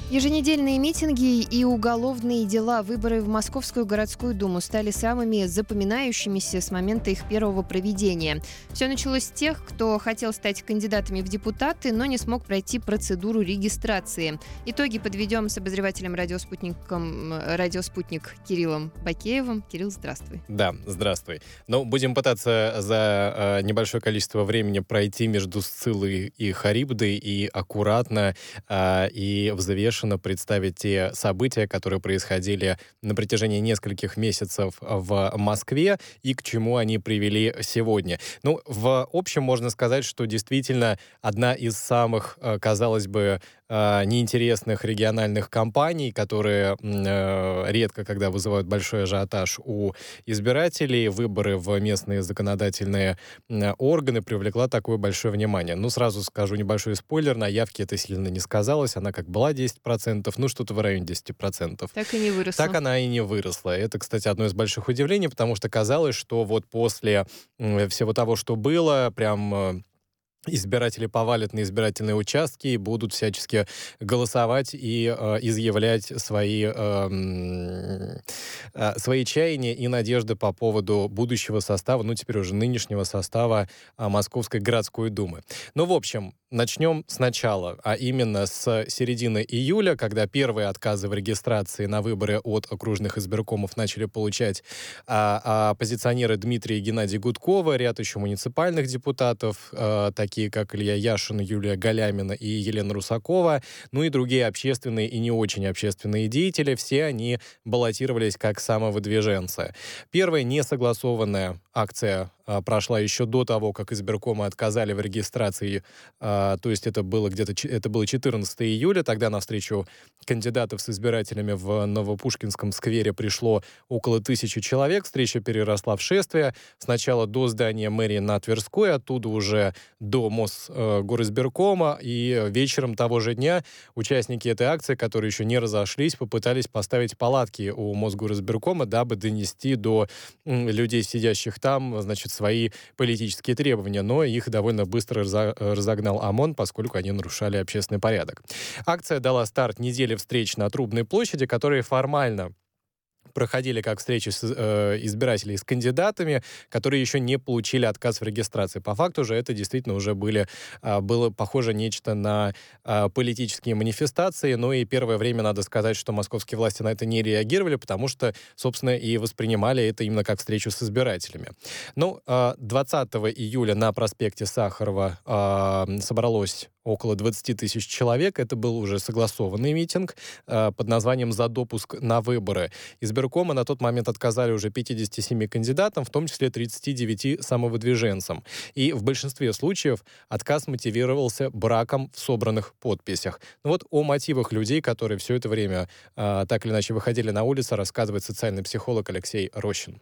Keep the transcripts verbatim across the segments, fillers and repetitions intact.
Еженедельные митинги и уголовные дела, выборы в Московскую городскую думу стали самыми запоминающимися с момента их первого проведения. Все началось с тех, кто хотел стать кандидатами в депутаты, но не смог пройти процедуру регистрации. Итоги подведем с обозревателем «Радио Спутником», «Радио Спутник» Кириллом Бакеевым. Кирилл, здравствуй. Да, здравствуй. Ну, будем пытаться за э, небольшое количество времени пройти между Сциллой и Харибдой и аккуратно э, и взвешенно представить те события, которые происходили на протяжении нескольких месяцев в Москве и к чему они привели сегодня. Ну, в общем, можно сказать, что действительно одна из самых, казалось бы, неинтересных региональных кампаний, которые э, редко когда вызывают большой ажиотаж у избирателей, выборы в местные законодательные э, органы, привлекла такое большое внимание. Ну, сразу скажу небольшой спойлер, на явке это сильно не сказалось, она как была десять процентов, ну, что-то в районе десять процентов. Так и не выросла. Так она и не выросла. Это, кстати, одно из больших удивлений, потому что казалось, что вот после э, всего того, что было, прям... Э, избиратели повалят на избирательные участки и будут всячески голосовать и э, изъявлять свои, э, э, свои чаяния и надежды по поводу будущего состава, ну, теперь уже нынешнего состава э, Московской городской думы. Ну, в общем, начнем сначала, а именно с середины июля, когда первые отказы в регистрации на выборы от окружных избиркомов начали получать а, а, оппозиционеры Дмитрий и Геннадий Гудкова, ряд еще муниципальных депутатов, а, такие как Илья Яшин, Юлия Галямина и Елена Русакова, ну и другие общественные и не очень общественные деятели, все они баллотировались как самовыдвиженцы. Первая несогласованная акция а, прошла еще до того, как избиркомы отказали в регистрации, а, то есть это было где-то это было четырнадцатого июля, тогда на встречу кандидатов с избирателями в Новопушкинском сквере пришло около тысячи человек, встреча переросла в шествие, сначала до здания мэрии на Тверской, оттуда уже до Мосгоризбиркома, и вечером того же дня участники этой акции, которые еще не разошлись, попытались поставить палатки у Мосгоризбиркома, дабы донести до людей, сидящих там, значит, свои политические требования, но их довольно быстро разогнал ОМОН, поскольку они нарушали общественный порядок. Акция дала старт неделе встреч на Трубной площади, которые формально проходили как встречи с э, избирателей с кандидатами, которые еще не получили отказ в регистрации. По факту же это действительно уже были, э, было похоже нечто на э, политические манифестации, но и первое время надо сказать, что московские власти на это не реагировали, потому что, собственно, и воспринимали это именно как встречу с избирателями. Ну, э, двадцатого июля на проспекте Сахарова э, собралось около двадцать тысяч человек. Это был уже согласованный митинг э, под названием «За допуск на выборы». Избиркомы на тот момент отказали уже пятидесяти семи кандидатам, в том числе тридцати девяти самовыдвиженцам. И в большинстве случаев отказ мотивировался браком в собранных подписях. Ну вот о мотивах людей, которые все это время э, так или иначе выходили на улицу, рассказывает социальный психолог Алексей Рощин.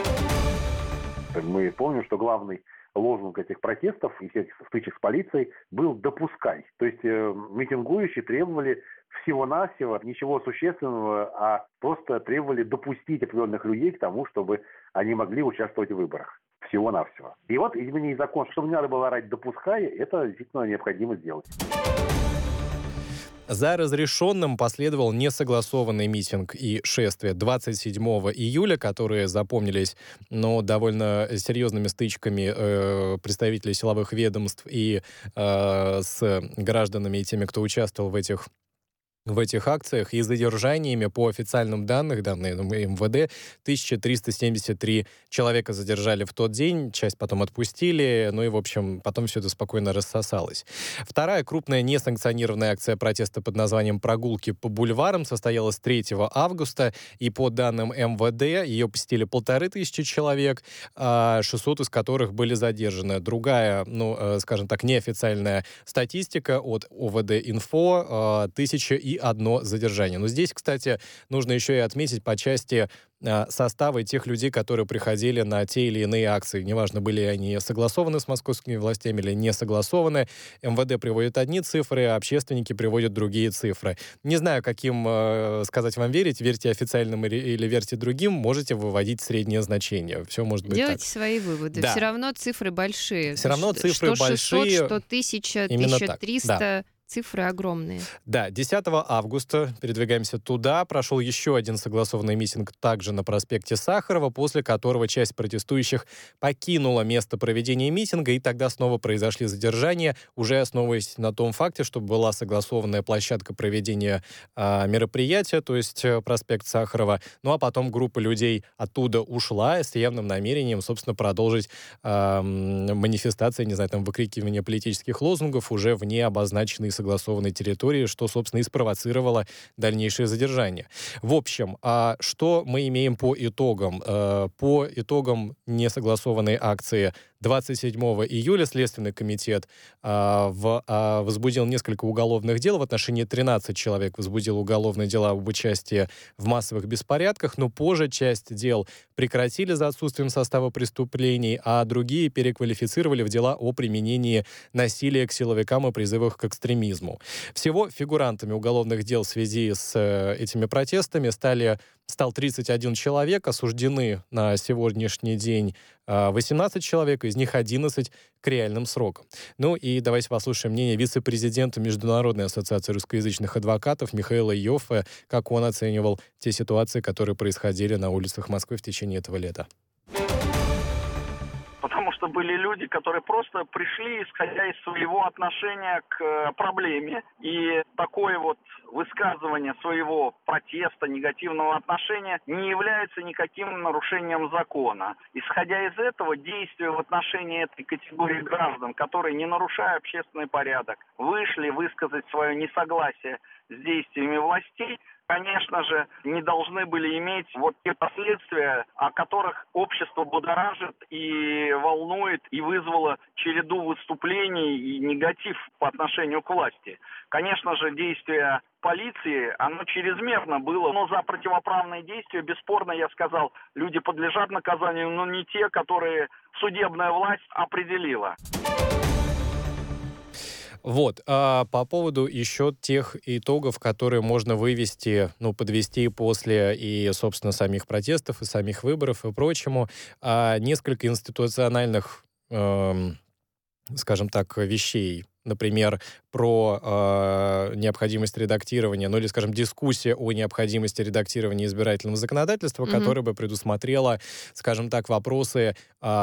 Мы помним, что главный лозунг этих протестов и всех стычек с полицией был «допускай». То есть э, митингующие требовали всего-навсего, ничего существенного, а просто требовали допустить определенных людей к тому, чтобы они могли участвовать в выборах. Всего-навсего. И вот изменить закон, чтобы не надо было орать «допускай», это действительно необходимо сделать. За разрешенным последовал несогласованный митинг и шествие двадцать седьмого июля, которые запомнились, но довольно серьезными стычками э, представителей силовых ведомств и э, с гражданами и теми, кто участвовал в этих в этих акциях, и задержаниями по официальным данным, данные эм вэ дэ, тысяча триста семьдесят три человека задержали в тот день, часть потом отпустили, ну и, в общем, потом все это спокойно рассосалось. Вторая крупная несанкционированная акция протеста под названием «Прогулки по бульварам» состоялась третьего августа, и по данным эм вэ дэ ее посетили полторы тысячи человек, шестьсот из которых были задержаны. Другая, ну, скажем так, неофициальная статистика от о вэ дэ-инфо, тысяча и одно задержание. Но здесь, кстати, нужно еще и отметить по части состава тех людей, которые приходили на те или иные акции. Неважно, были они согласованы с московскими властями или не согласованы. эм вэ дэ приводит одни цифры, а общественники приводят другие цифры. Не знаю, каким э, сказать вам верить. Верьте официальным или, или верьте другим. Можете выводить среднее значение. Все может быть Делайте так. свои выводы. Да. Все равно цифры большие. Все равно цифры что большие. шестьсот, что тысяча, Именно тысяча триста. Так, да. цифры огромные. Да, десятого августа передвигаемся туда. Прошел еще один согласованный митинг также на проспекте Сахарова, после которого часть протестующих покинула место проведения митинга, и тогда снова произошли задержания, уже основываясь на том факте, что была согласованная площадка проведения э, мероприятия, то есть э, проспект Сахарова. Ну а потом группа людей оттуда ушла с явным намерением, собственно, продолжить э, манифестации, не знаю, там, выкрикивание политических лозунгов уже вне обозначенной согласованной территории, что, собственно, и спровоцировало дальнейшее задержание. В общем, а что мы имеем по итогам? По итогам несогласованной акции двадцать седьмого июля Следственный комитет а, в, а, возбудил несколько уголовных дел. В отношении тринадцати человек возбудил уголовные дела об участии в массовых беспорядках, но позже часть дел прекратили за отсутствием состава преступлений, а другие переквалифицировали в дела о применении насилия к силовикам и призывах к экстремизму. Всего фигурантами уголовных дел в связи с э, этими протестами стали стал тридцать один человек, осуждены на сегодняшний день восемнадцать человек, из них одиннадцать к реальным срокам. Ну и давайте послушаем мнение вице-президента Международной ассоциации русскоязычных адвокатов Михаила Йоффе, как он оценивал те ситуации, которые происходили на улицах Москвы в течение этого лета. Потому что были люди, которые просто пришли, исходя из своего отношения к проблеме. И такое вот высказывание своего протеста, негативного отношения не является никаким нарушением закона. Исходя из этого, действия в отношении этой категории граждан, которые, не нарушая общественный порядок, вышли высказать свое несогласие с действиями властей, конечно же, не должны были иметь вот те последствия, о которых общество будоражит и волнует, и вызвало череду выступлений и негатив по отношению к власти. Конечно же, действия полиции, оно чрезмерно было, но за противоправные действия, бесспорно, я сказал, люди подлежат наказанию, но не те, которые судебная власть определила. Вот, а по поводу еще тех итогов, которые можно вывести, ну, подвести после и, собственно, самих протестов, и самих выборов и прочему, а несколько институциональных, эм, скажем так, вещей. Например, про э, необходимость редактирования, ну или, скажем, дискуссия о необходимости редактирования избирательного законодательства, mm-hmm. которое бы предусмотрело, скажем так, вопросы э,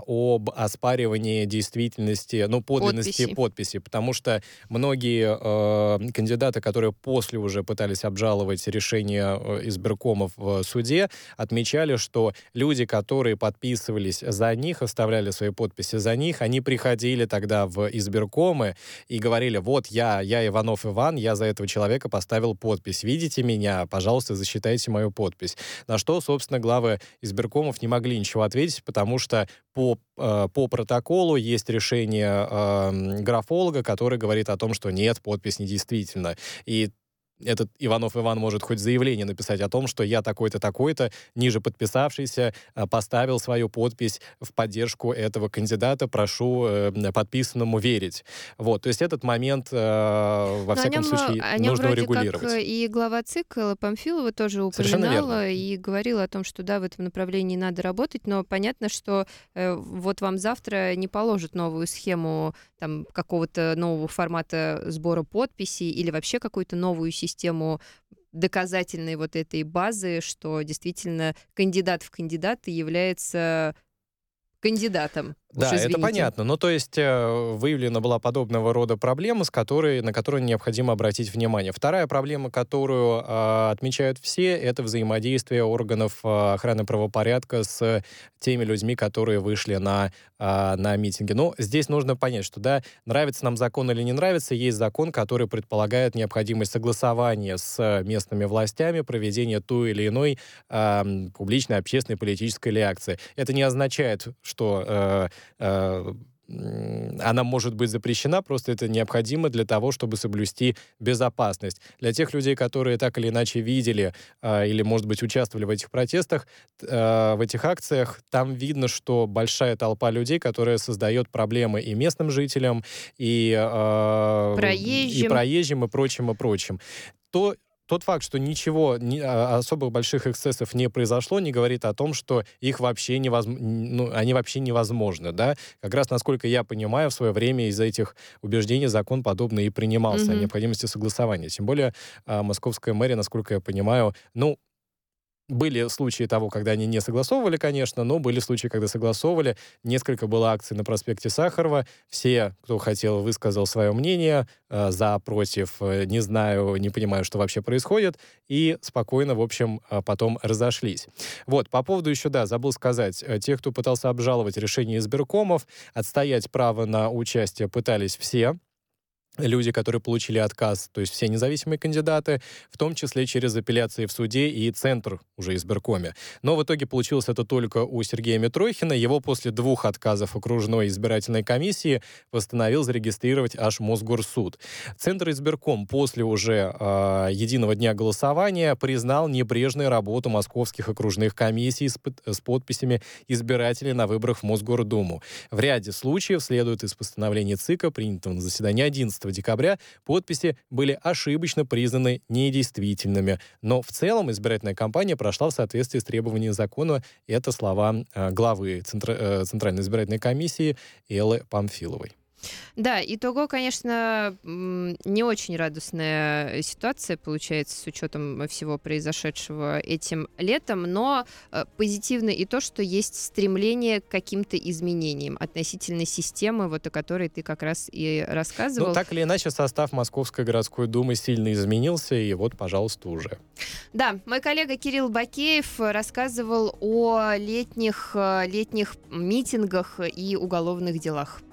об оспаривании действительности, ну, подлинности подписи. подписи. Потому что многие э, кандидаты, которые после уже пытались обжаловать решение избиркомов в суде, отмечали, что люди, которые подписывались за них, оставляли свои подписи за них, они приходили тогда в избиркомы и говорили: вот я, я Иванов Иван, я за этого человека поставил подпись. Видите меня? Пожалуйста, засчитайте мою подпись. На что, собственно, главы избиркомов не могли ничего ответить, потому что по, э, по протоколу есть решение э, графолога, который говорит о том, что нет, подпись недействительна. И этот Иванов Иван может хоть заявление написать о том, что я такой-то, такой-то, ниже подписавшийся, поставил свою подпись в поддержку этого кандидата, прошу э, подписанному верить. Вот, то есть этот момент, э, во Но всяком нем, случае, нужно урегулировать. Как и глава ЦИК Памфилова тоже упоминала и говорила о том, что да, в этом направлении надо работать, но понятно, что э, вот вам завтра не положат новую схему там, какого-то нового формата сбора подписей или вообще какую-то новую систему систему доказательной вот этой базы, что действительно кандидат в кандидаты является кандидатом. Да, Уж это понятно. Ну, то есть э, выявлена была подобного рода проблема, с которой, на которую необходимо обратить внимание. Вторая проблема, которую э, отмечают все, это взаимодействие органов э, охраны правопорядка с теми людьми, которые вышли на, э, на митинги. Ну, здесь нужно понять, что, да, нравится нам закон или не нравится, есть закон, который предполагает необходимость согласования с местными властями, проведения той или иной э, публичной, общественной, политической или акции. Это не означает, что э, она может быть запрещена, просто это необходимо для того, чтобы соблюсти безопасность. Для тех людей, которые так или иначе видели э, или, может быть, участвовали в этих протестах, э, в этих акциях, там видно, что большая толпа людей, которая создает проблемы и местным жителям, и, э, проезжим. и проезжим, и прочим, и прочим. То, тот факт, что ничего, ни, а, особых больших эксцессов не произошло, не говорит о том, что их вообще невозможно, ну, они вообще невозможны, да. Как раз, насколько я понимаю, в свое время из-за этих убеждений закон подобный и принимался, mm-hmm. о необходимости согласования. Тем более, а, московская мэрия, насколько я понимаю, ну, были случаи того, когда они не согласовывали, конечно, но были случаи, когда согласовывали. Несколько было акций на проспекте Сахарова. Все, кто хотел, высказал свое мнение. Э, за, против, э, не знаю, не понимаю, что вообще происходит. И спокойно, в общем, э, потом разошлись. Вот, по поводу еще, да, забыл сказать. Э, тех, кто пытался обжаловать решение избиркомов, отстоять право на участие пытались все. Люди, которые получили отказ, то есть все независимые кандидаты, в том числе через апелляции в суде и центр уже избиркоме. Но в итоге получилось это только у Сергея Митрохина. Его после двух отказов окружной избирательной комиссии постановил зарегистрировать аж Мосгорсуд. Центр избирком после уже э, единого дня голосования признал небрежную работу московских окружных комиссий с, с подписями избирателей на выборах в Мосгордуму. В ряде случаев, следует из постановления ЦИКа, принятого на заседании одиннадцатого декабря, подписи были ошибочно признаны недействительными. Но в целом избирательная кампания прошла в соответствии с требованиями закона. Это слова э, главы Центра, э, Центральной избирательной комиссии Эллы Памфиловой. Да, итого, конечно, не очень радостная ситуация получается с учетом всего произошедшего этим летом, но позитивно и то, что есть стремление к каким-то изменениям относительно системы, вот о которой ты как раз и рассказывал. Ну, так или иначе, состав Московской городской думы сильно изменился, и вот, пожалуйста, уже. Да, мой коллега Кирилл Бакеев рассказывал о летних, летних митингах и уголовных делах.